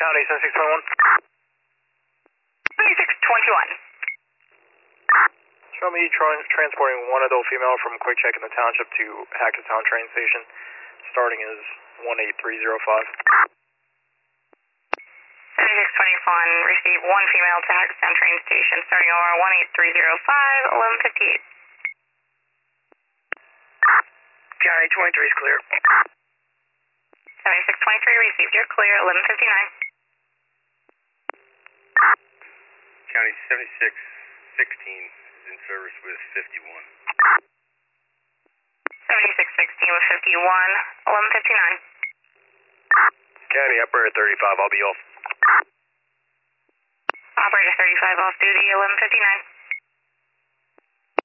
County 7621. 7621. Show me transporting one adult female from Quick Check in the township to Hackettstown train station. Starting is 18305. 7621, receive one female to Hackettstown train station, starting OR 18305, 1158. County 23 is clear. 7623, received, you're clear, 1159. County 7616 is in service with 51. 7616 with 51, 1159. County Operator 35, I'll be off. Operator 35 off duty, 1159.